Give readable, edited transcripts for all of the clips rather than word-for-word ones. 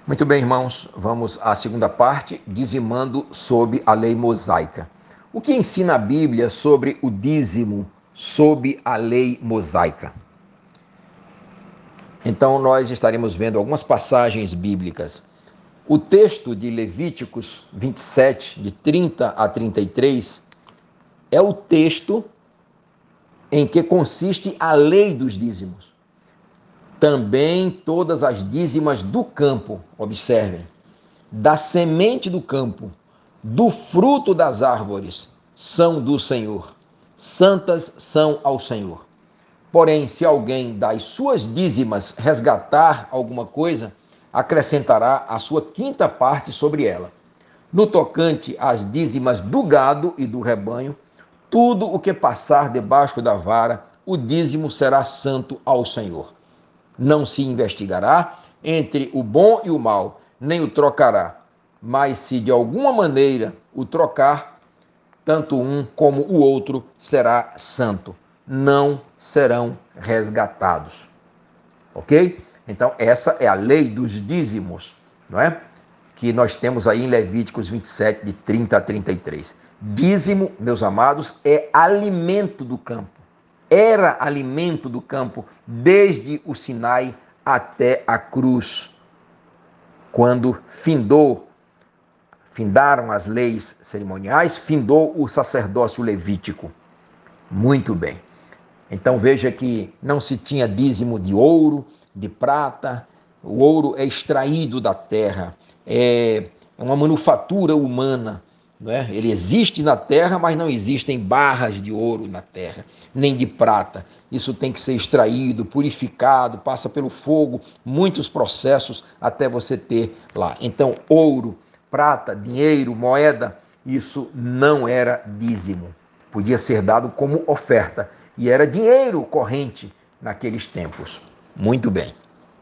Muito bem, irmãos, vamos à segunda parte, dizimando sob a lei mosaica. O que ensina a Bíblia sobre o dízimo sob a lei mosaica? Então, nós estaremos vendo algumas passagens bíblicas. O texto de Levíticos 27, de 30 a 33, é o texto em que consiste a lei dos dízimos. Também todas as dízimas do campo, observem, da semente do campo, do fruto das árvores, são do Senhor. Santas são ao Senhor. Porém, se alguém das suas dízimas resgatar alguma coisa, acrescentará a sua quinta parte sobre ela. No tocante às dízimas do gado e do rebanho, tudo o que passar debaixo da vara, o dízimo será santo ao Senhor. Não se investigará entre o bom e o mal, nem o trocará. Mas se de alguma maneira o trocar, tanto um como o outro será santo. Não serão resgatados. Ok? Então, essa é a lei dos dízimos, não é? Que nós temos aí em Levíticos 27, de 30 a 33. Dízimo, meus amados, é alimento do campo. Era alimento do campo desde o Sinai até a cruz. Quando findaram as leis cerimoniais, findou o sacerdócio levítico. Muito bem. Então veja que não se tinha dízimo de ouro, de prata. O ouro é extraído da terra, é uma manufatura humana. Não é? Ele existe na terra, mas não existem barras de ouro na terra, nem de prata. Isso tem que ser extraído, purificado, passa pelo fogo, muitos processos até você ter lá. Então, ouro, prata, dinheiro, moeda, isso não era dízimo. Podia ser dado como oferta. E era dinheiro corrente naqueles tempos. Muito bem.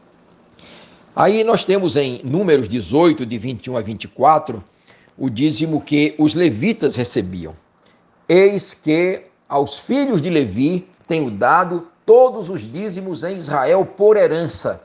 Aí nós temos em Números 18, de 21 a 24, o dízimo que os levitas recebiam. Eis que aos filhos de Levi tenho dado todos os dízimos em Israel por herança,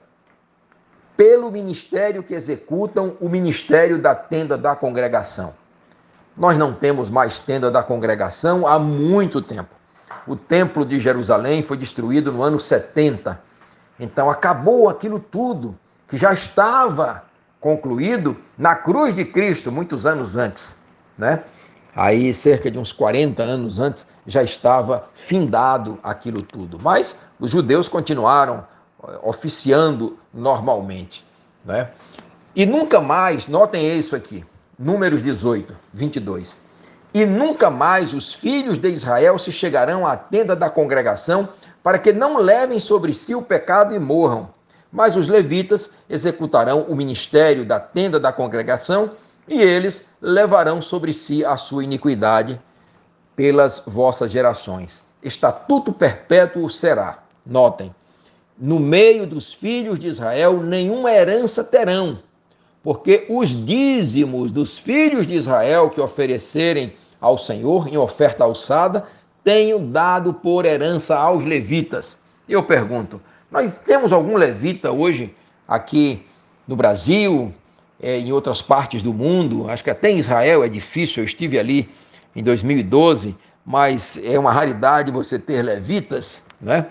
pelo ministério que executam o ministério da tenda da congregação. Nós não temos mais tenda da congregação há muito tempo. O templo de Jerusalém foi destruído no ano 70. Então acabou aquilo tudo que já estava concluído na cruz de Cristo, muitos anos antes, né? Aí, cerca de uns 40 anos antes, já estava findado aquilo tudo. Mas os judeus continuaram oficiando normalmente, né? E nunca mais, notem isso aqui, Números 18, 22. E nunca mais os filhos de Israel se chegarão à tenda da congregação, para que não levem sobre si o pecado e morram. Mas os levitas executarão o ministério da tenda da congregação, e eles levarão sobre si a sua iniquidade pelas vossas gerações. Estatuto perpétuo será. Notem, no meio dos filhos de Israel nenhuma herança terão, porque os dízimos dos filhos de Israel que oferecerem ao Senhor em oferta alçada, tenho dado por herança aos levitas. Eu pergunto, nós temos algum levita hoje aqui no Brasil, em outras partes do mundo? Acho que até em Israel é difícil, eu estive ali em 2012, mas é uma raridade você ter levitas, né?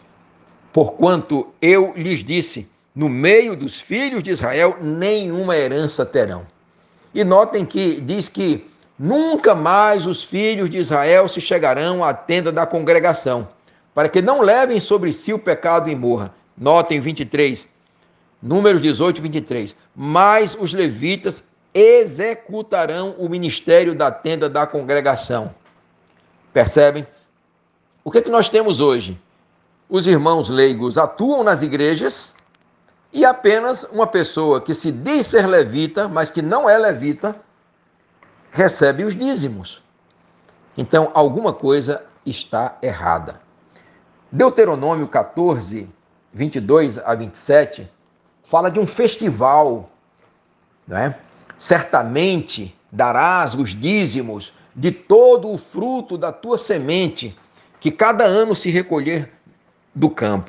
Porquanto eu lhes disse, no meio dos filhos de Israel, nenhuma herança terão. E notem que diz que nunca mais os filhos de Israel se chegarão à tenda da congregação, para que não levem sobre si o pecado e morra. Notem 23, Números 18, 23. Mas os levitas executarão o ministério da tenda da congregação. Percebem? O que é que nós temos hoje? Os irmãos leigos atuam nas igrejas e apenas uma pessoa que se diz ser levita, mas que não é levita, recebe os dízimos. Então, alguma coisa está errada. Deuteronômio 14, 22 a 27, fala de um festival, né? Certamente darás os dízimos de todo o fruto da tua semente, que cada ano se recolher do campo.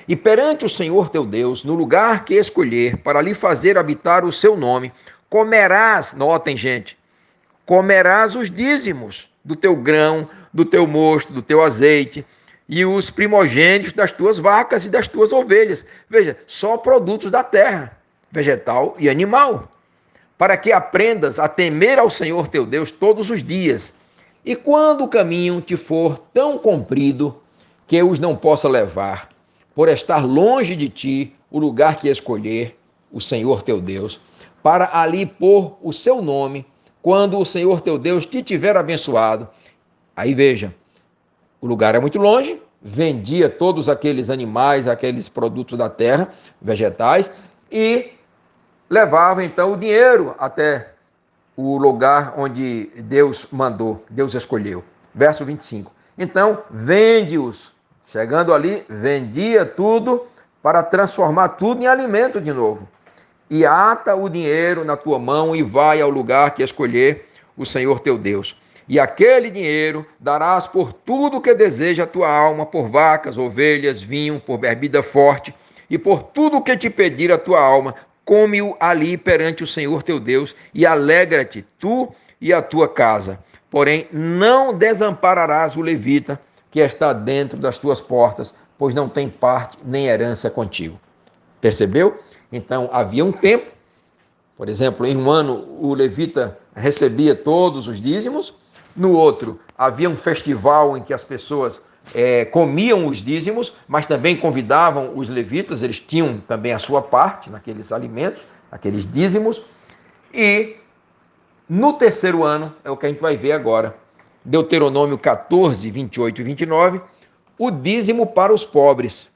E perante o Senhor teu Deus, no lugar que escolher para lhe fazer habitar o seu nome, comerás, notem gente, comerás os dízimos do teu grão, do teu mosto, do teu azeite, e os primogênitos das tuas vacas e das tuas ovelhas. Veja, só produtos da terra, vegetal e animal, para que aprendas a temer ao Senhor teu Deus todos os dias. E quando o caminho te for tão comprido que os não possa levar, por estar longe de ti o lugar que escolher o Senhor teu Deus, para ali pôr o seu nome, quando o Senhor teu Deus te tiver abençoado. Aí veja, o lugar é muito longe, vendia todos aqueles animais, aqueles produtos da terra, vegetais, e levava então o dinheiro até o lugar onde Deus mandou, Deus escolheu. Verso 25. Então, vende-os. Chegando ali, vendia tudo para transformar tudo em alimento de novo. E ata o dinheiro na tua mão e vai ao lugar que escolher o Senhor teu Deus. E aquele dinheiro darás por tudo que deseja a tua alma, por vacas, ovelhas, vinho, por bebida forte, e por tudo que te pedir a tua alma, come-o ali perante o Senhor teu Deus, e alegra-te, tu e a tua casa. Porém, não desampararás o levita, que está dentro das tuas portas, pois não tem parte nem herança contigo. Percebeu? Então, havia um tempo, por exemplo, em um ano o levita recebia todos os dízimos, no outro havia um festival em que as pessoas comiam os dízimos, mas também convidavam os levitas, eles tinham também a sua parte naqueles alimentos, aqueles dízimos, e no terceiro ano, é o que a gente vai ver agora, Deuteronômio 14, 28 e 29, o dízimo para os pobres.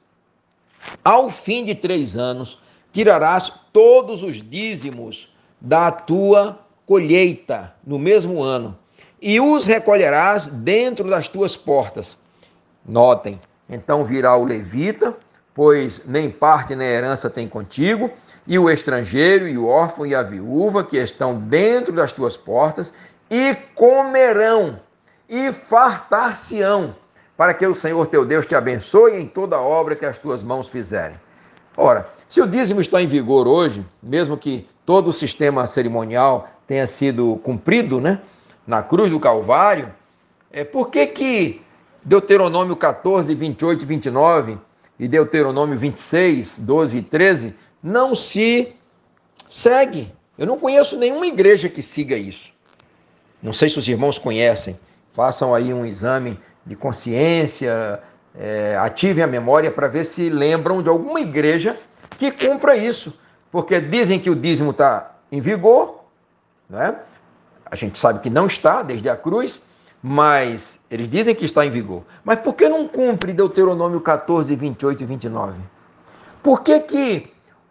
Ao fim de 3 anos, tirarás todos os dízimos da tua colheita no mesmo ano, e os recolherás dentro das tuas portas. Notem, então virá o levita, pois nem parte nem herança tem contigo, e o estrangeiro, e o órfão, e a viúva, que estão dentro das tuas portas, e comerão, e fartar-se-ão, para que o Senhor teu Deus te abençoe em toda a obra que as tuas mãos fizerem. Ora, se o dízimo está em vigor hoje, mesmo que todo o sistema cerimonial tenha sido cumprido, né, na cruz do Calvário, por que Deuteronômio 14, 28 e 29 e Deuteronômio 26, 12 e 13 não se segue? Eu não conheço nenhuma igreja que siga isso. Não sei se os irmãos conhecem. Façam aí um exame de consciência, ativem a memória para ver se lembram de alguma igreja que cumpra isso. Porque dizem que o dízimo está em vigor, né? A gente sabe que não está desde a cruz, mas eles dizem que está em vigor. Mas por que não cumpre Deuteronômio 14, 28 e 29? Por que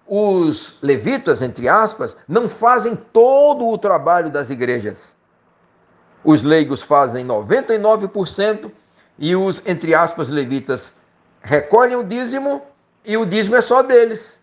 os levitas, entre aspas, não fazem todo o trabalho das igrejas? Os leigos fazem 99% e os, entre aspas, levitas recolhem o dízimo e o dízimo é só deles.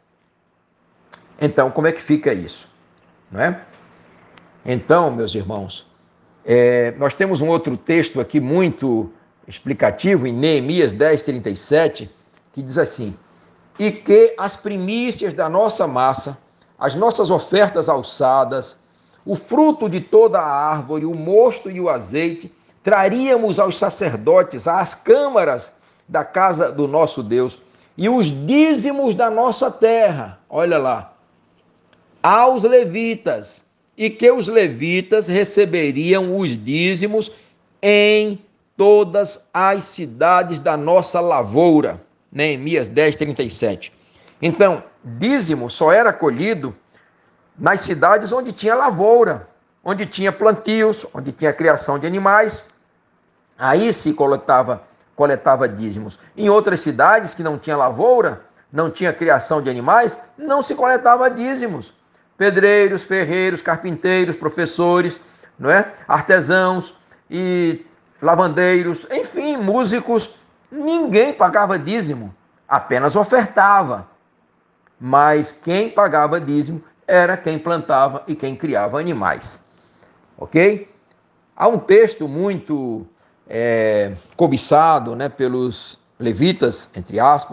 Então, como é que fica isso? Não é? Então, meus irmãos, nós temos um outro texto aqui muito explicativo, em Neemias 10, 37, que diz assim: e que as primícias da nossa massa, as nossas ofertas alçadas, o fruto de toda a árvore, o mosto e o azeite, traríamos aos sacerdotes, às câmaras da casa do nosso Deus, e os dízimos da nossa terra, olha lá, aos levitas, e que os levitas receberiam os dízimos em todas as cidades da nossa lavoura. Neemias 10, 37. Então, dízimo só era colhido nas cidades onde tinha lavoura, onde tinha plantios, onde tinha criação de animais. Aí se coletava dízimos. Em outras cidades que não tinha lavoura, não tinha criação de animais, não se coletava dízimos. Pedreiros, ferreiros, carpinteiros, professores, não é? Artesãos e lavandeiros, enfim, músicos, ninguém pagava dízimo, apenas ofertava. Mas quem pagava dízimo era quem plantava e quem criava animais. Ok? Há um texto muito cobiçado, né, pelos levitas, entre aspas,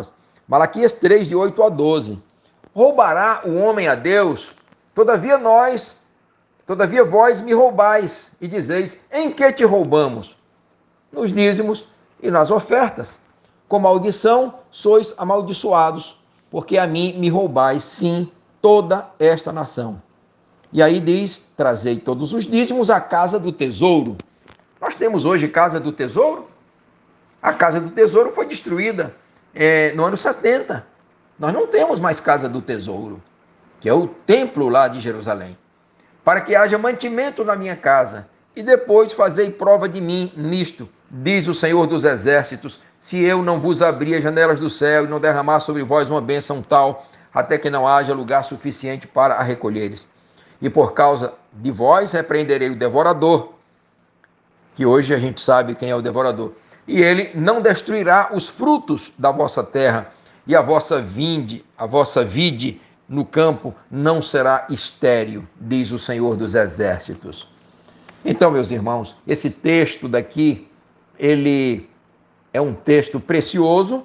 Malaquias 3, de 8 a 12. Roubará o homem a Deus? Todavia vós me roubais, e dizeis, em que te roubamos? Nos dízimos e nas ofertas. Com maldição sois amaldiçoados, porque a mim me roubais, sim, toda esta nação. E aí diz, trazei todos os dízimos à casa do tesouro. Nós temos hoje casa do tesouro? A casa do tesouro foi destruída no ano 70. Nós não temos mais casa do tesouro, que é o templo lá de Jerusalém. Para que haja mantimento na minha casa, e depois fazei prova de mim nisto, diz o Senhor dos Exércitos, se eu não vos abrir as janelas do céu e não derramar sobre vós uma bênção tal, até que não haja lugar suficiente para a recolheres. E por causa de vós repreenderei o devorador, que hoje a gente sabe quem é o devorador, e ele não destruirá os frutos da vossa terra, e a vossa vide no campo não será estéril, diz o Senhor dos Exércitos. Então, meus irmãos, esse texto daqui, ele é um texto precioso,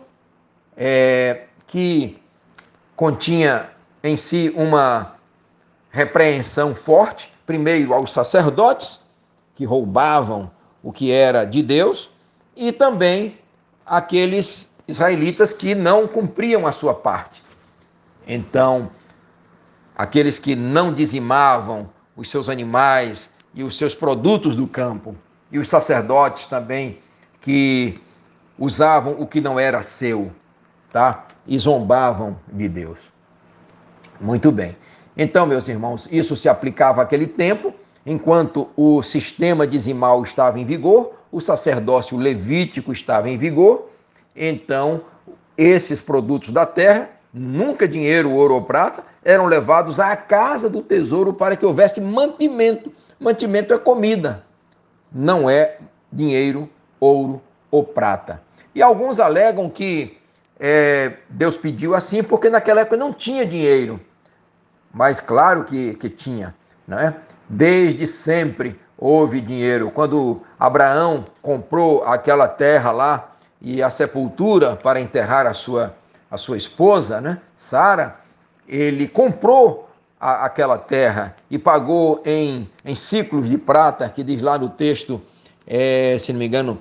que continha em si uma repreensão forte, primeiro aos sacerdotes, que roubavam o que era de Deus, e também aqueles israelitas que não cumpriam a sua parte. Então, aqueles que não dizimavam os seus animais e os seus produtos do campo, e os sacerdotes também que usavam o que não era seu, tá? E zombavam de Deus. Muito bem. Então, meus irmãos, isso se aplicava àquele tempo, enquanto o sistema dizimal estava em vigor, o sacerdócio levítico estava em vigor, então esses produtos da terra, nunca dinheiro, ouro ou prata, eram levados à casa do tesouro para que houvesse mantimento. Mantimento é comida, não é dinheiro, ouro ou prata. E alguns alegam que Deus pediu assim porque naquela época não tinha dinheiro, mas claro que tinha, né? Desde sempre houve dinheiro. Quando Abraão comprou aquela terra lá e a sepultura para enterrar a sua esposa, né, Sara, ele comprou aquela terra e pagou em ciclos de prata, que diz lá no texto, se não me engano,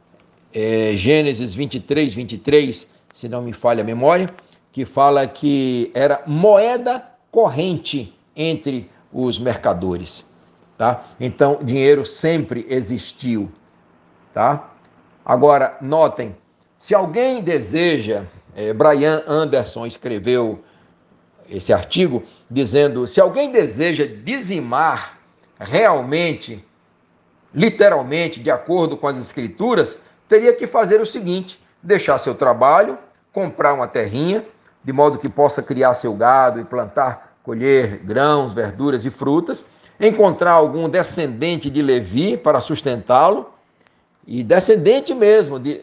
Gênesis 23, 23, se não me falha a memória, que fala que era moeda corrente entre os mercadores, tá? Então, dinheiro sempre existiu, tá? Agora, notem, se alguém deseja, Brian Anderson escreveu esse artigo dizendo, se alguém deseja dizimar realmente, literalmente, de acordo com as escrituras, teria que fazer o seguinte, deixar seu trabalho, comprar uma terrinha, de modo que possa criar seu gado e plantar, colher grãos, verduras e frutas, encontrar algum descendente de Levi para sustentá-lo, e descendente mesmo, de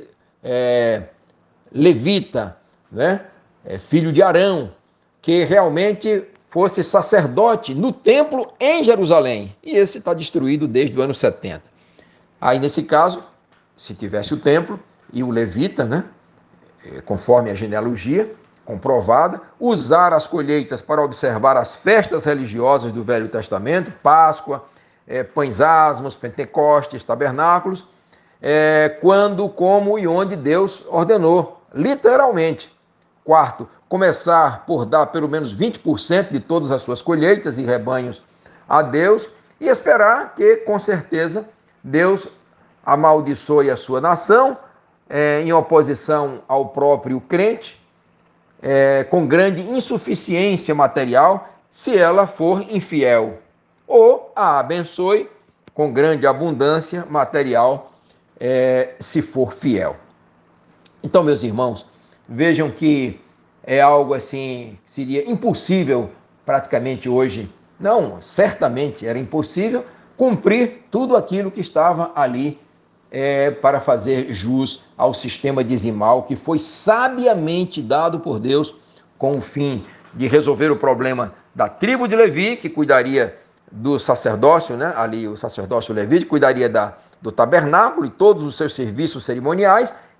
levita, né? Filho de Arão, que realmente fosse sacerdote no templo em Jerusalém. E esse está destruído desde o ano 70. Aí, nesse caso, se tivesse o templo e o levita, né? Conforme a genealogia comprovada, usar as colheitas para observar as festas religiosas do Velho Testamento, Páscoa, pães asmos, Pentecostes, tabernáculos, quando, como e onde Deus ordenou, literalmente. Quarto, começar por dar pelo menos 20% de todas as suas colheitas e rebanhos a Deus e esperar que, com certeza, Deus amaldiçoe a sua nação, em oposição ao próprio crente, com grande insuficiência material, se ela for infiel, ou a abençoe com grande abundância material, se for fiel. Então, meus irmãos, vejam que é algo assim que seria impossível praticamente hoje, não, certamente era impossível cumprir tudo aquilo que estava ali para fazer jus ao sistema dizimal que foi sabiamente dado por Deus com o fim de resolver o problema da tribo de Levi, que cuidaria do sacerdócio, né? Ali o sacerdócio levítico cuidaria do tabernáculo e todos os seus serviços cerimoniais,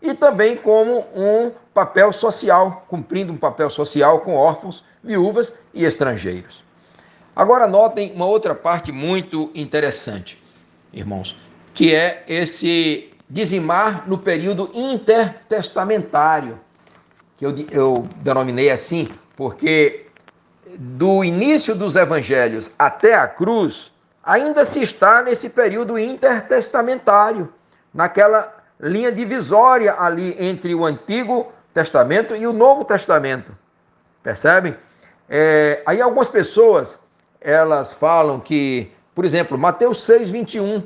e também como um papel social, cumprindo um papel social com órfãos, viúvas e estrangeiros. Agora notem uma outra parte muito interessante, irmãos, que é esse dizimar no período intertestamentário, que eu denominei assim, porque do início dos evangelhos até a cruz, ainda se está nesse período intertestamentário, naquela linha divisória ali entre o Antigo Testamento e o Novo Testamento. Percebem? Aí algumas pessoas, elas falam que, por exemplo, Mateus 6, 21,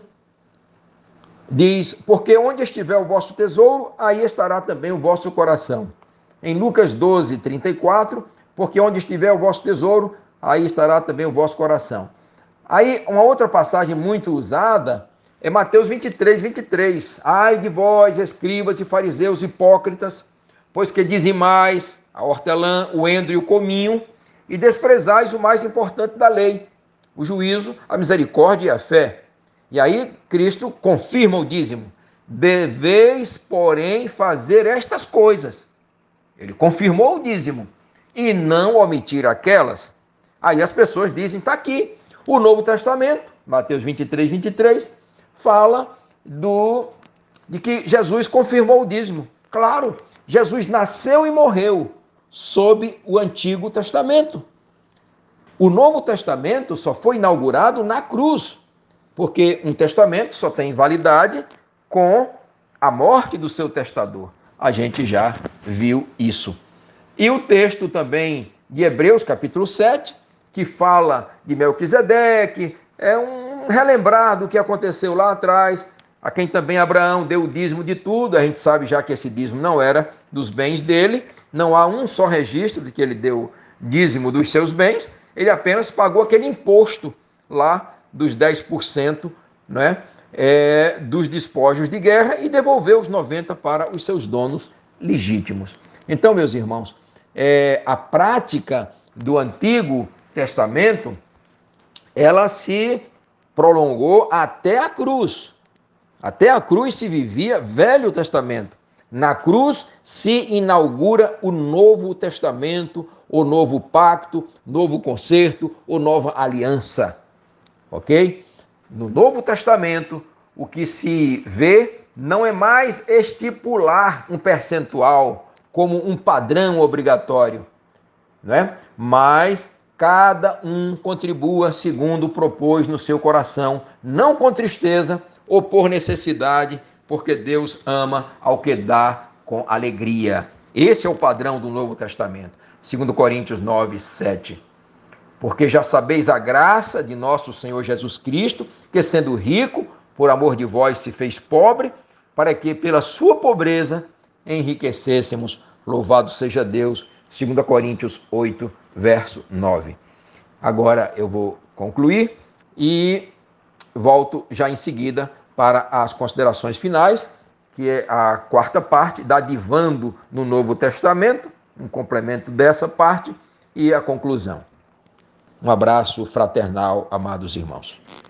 diz, porque onde estiver o vosso tesouro, aí estará também o vosso coração. Em Lucas 12, 34, porque onde estiver o vosso tesouro, aí estará também o vosso coração. Aí, uma outra passagem muito usada é Mateus 23, 23. Ai de vós, escribas e fariseus hipócritas, pois que dizimais a hortelã, o endro e o cominho, e desprezais o mais importante da lei, o juízo, a misericórdia e a fé. E aí Cristo confirma o dízimo. Deveis, porém, fazer estas coisas. Ele confirmou o dízimo e não omitir aquelas. Aí as pessoas dizem, está aqui, o Novo Testamento, Mateus 23, 23, fala de que Jesus confirmou o dízimo. Claro, Jesus nasceu e morreu sob o Antigo Testamento. O Novo Testamento só foi inaugurado na cruz, porque um testamento só tem validade com a morte do seu testador. A gente já viu isso. E o texto também de Hebreus, capítulo 7, que fala de Melquisedeque, é um relembrar do que aconteceu lá atrás, a quem também Abraão deu o dízimo de tudo. A gente sabe já que esse dízimo não era dos bens dele, não há um só registro de que ele deu dízimo dos seus bens, ele apenas pagou aquele imposto lá dos 10%, né, dos despojos de guerra e devolveu os 90% para os seus donos legítimos. Então, meus irmãos, a prática do Antigo Testamento, ela se prolongou até a cruz. Até a cruz se vivia Velho Testamento. Na cruz se inaugura o Novo Testamento, o novo pacto, novo concerto, ou nova aliança. Ok? No Novo Testamento, o que se vê não é mais estipular um percentual como um padrão obrigatório, né? Mas cada um contribua segundo propôs no seu coração, não com tristeza ou por necessidade, porque Deus ama ao que dá com alegria. Esse é o padrão do Novo Testamento. 2 Coríntios 9, 7. Porque já sabeis a graça de nosso Senhor Jesus Cristo, que sendo rico, por amor de vós se fez pobre, para que pela sua pobreza enriquecêssemos. Louvado seja Deus. 2 Coríntios 8, verso 9. Agora eu vou concluir e volto já em seguida para as considerações finais, que é a quarta parte, dadivando no Novo Testamento, um complemento dessa parte, e a conclusão. Um abraço fraternal, amados irmãos.